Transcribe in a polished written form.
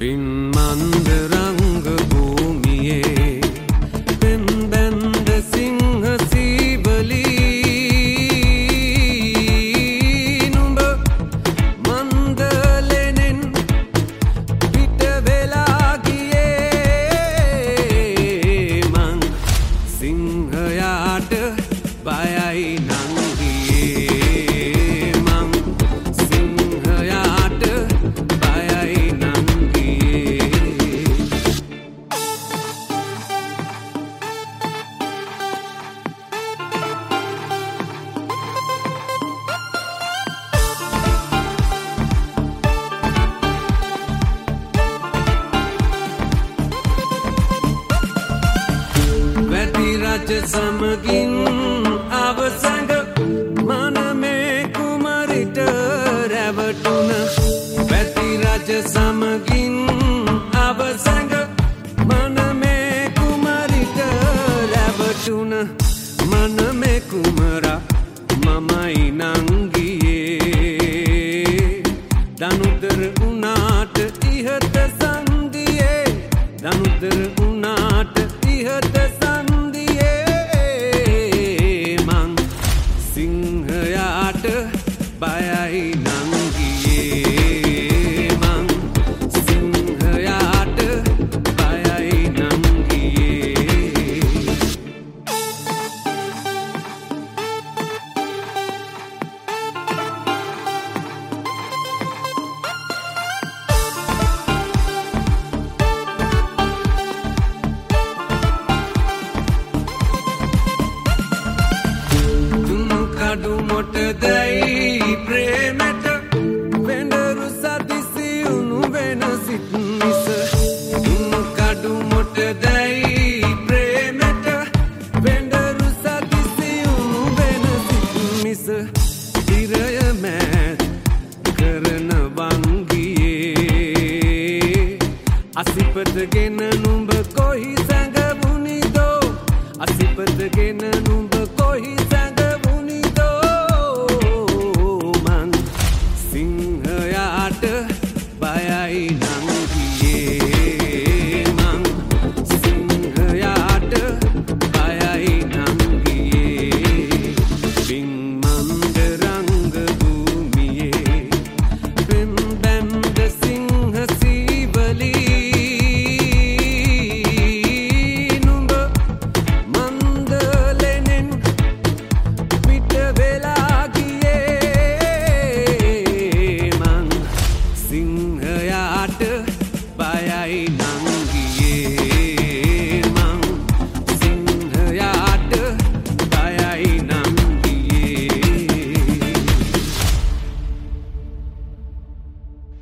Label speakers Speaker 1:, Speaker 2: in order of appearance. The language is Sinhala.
Speaker 1: පින්මන්ද රංග භූමියේ පෙම්බැන්ද සිංහ සීවලී නුඹ මන්දලෙනෙන් පිට වෙලා ගියේ මං සිංහයාට බයයි නං ගියේ මං සිංහයාට බයයි නං රජ සමගින් අවසඟ මනමේ කුමරිට රැවටුන වැති රජ සමගින් අවසඟ මනමේ කුමරිට රැවටුන මනමේ කුමරා මමයි නංගියේ දනුතර උනාට ඉහත සංදියේ දනුතර උනාට ඉහත සිංහයාට බයයි නං ගියේ මං සිංහයාට බයයි නං ගියේ කඩු මොටදැයි ප්‍රේමට වෙඬරු සදිසි උණු වෙන සිත් මිස කඩු මොටදැයි ප්‍රේමට වෙඬරු සදිසි උණු වෙන සිත් මිස තිරය මෑත් කරන වංගියේ අසිපත ගෙන